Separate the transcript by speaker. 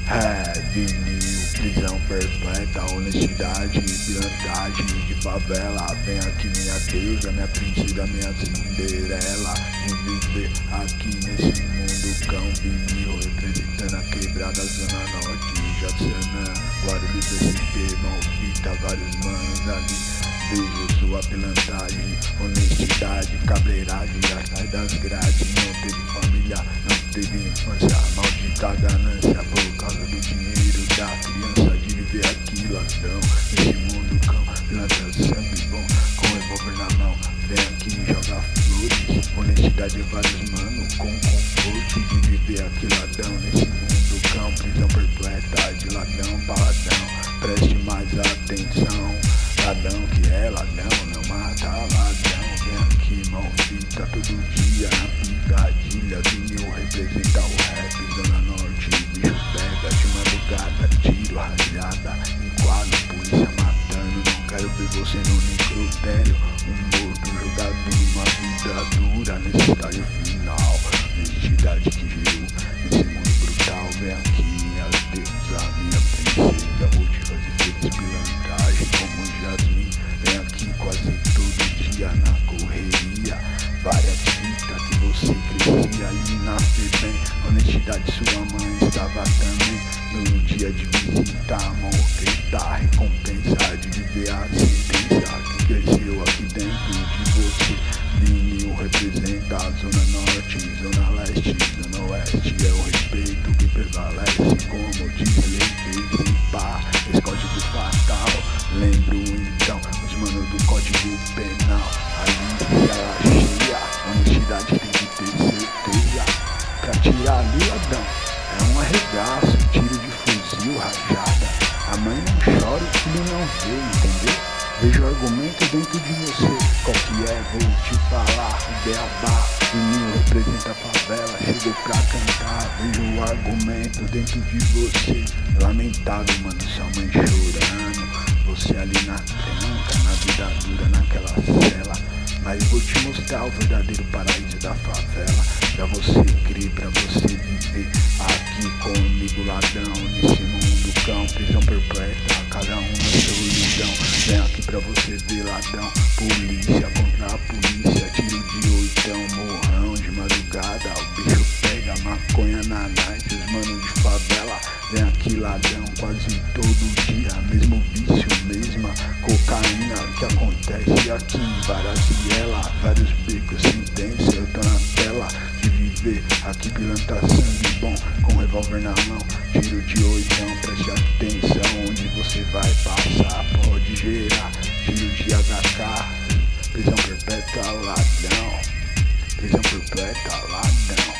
Speaker 1: Vinil, prisão perpétua, honestidade, pilantragem de favela. Vem aqui minha deusa, minha princesa, minha Cinderela. De viver aqui nesse mundo cão. Vinil representando a quebrada zona norte, Jaçanã, Guarulhos, SP, Malvita, vários manos ali. Vejo sua pilantragem, honestidade, cabreiragem, já sai das grades. Não teve família, não teve infância, maldita ganância por causa do dinheiro da criança. De viver aqui ladrão, nesse mundo cão, pilantra sangue bom, com revólver na mão. Vem aqui jogar flores, honestidade vários mano, com conforto. De viver aqui ladrão, nesse mundo cão, prisão perpétua de ladrão pra ladrão. Preste mais atenção, ladrão que é ladrão, não mata ladrão. Vem aqui malfita todo dia na picadilha. Vinil representa o rap, zona norte, bicho pega de madrugada, tiro, rajada, enquadro, polícia matando. Não quero ver você no necrotério, morto jogado numa vida dura, nesse estágio final, identidade que gerou nesse mundo brutal. Vem aqui minha deusa, minha princesa, vou te fazer feliz pilantragem como Jasmine. Vem aqui quase todo dia na correria, várias fitas que você crescia ali na FEBEM. Honestidade sua mãe estava também no dia de visita, a mão feita, recompensa de viver a sentença que cresceu aqui dentro de você. Vinil representa a zona norte, zona leste, zona oeste. É o respeito que prevalece, como diz lei, pá, esse código fatal. Lembro então os manos do código penal, ali ela cheia, honestidade tem que ter certeza. Pra tirar ali ladrão é um arregaço, tiro de fuzil, rajada. A mãe não chora, o filho não vê, entendeu? Vejo argumento dentro de você, qual que é? Vou te falar, o beabá. Vinil representa a favela, chegou pra cantar. Vejo o argumento dentro de você, lamentável mano, sua mãe chorando. Você ali na tranca, na vida dura, naquela cela. Mas vou te mostrar o verdadeiro paraíso da favela, pra você crer, pra você viver aqui comigo ladrão, nesse mundo cão, prisão perpétua, cada um na solidão. Vem aqui pra você ver ladrão, polícia contra a polícia, tiro de oitão, morrão de madrugada, o bicho pega maconha na night, os manos de favela. Vem aqui ladrão quase todo dia, mesmo vício, mesma cocaína que acontece aqui, várias vielas, vários becos, sentença, eu tô na tela. De viver aqui pilantra sangue bom, com revólver na mão, tiro de oitão, preste atenção onde você vai passar, pode gerar tiro de HK, prisão perpétua ladrão, prisão perpétua ladrão.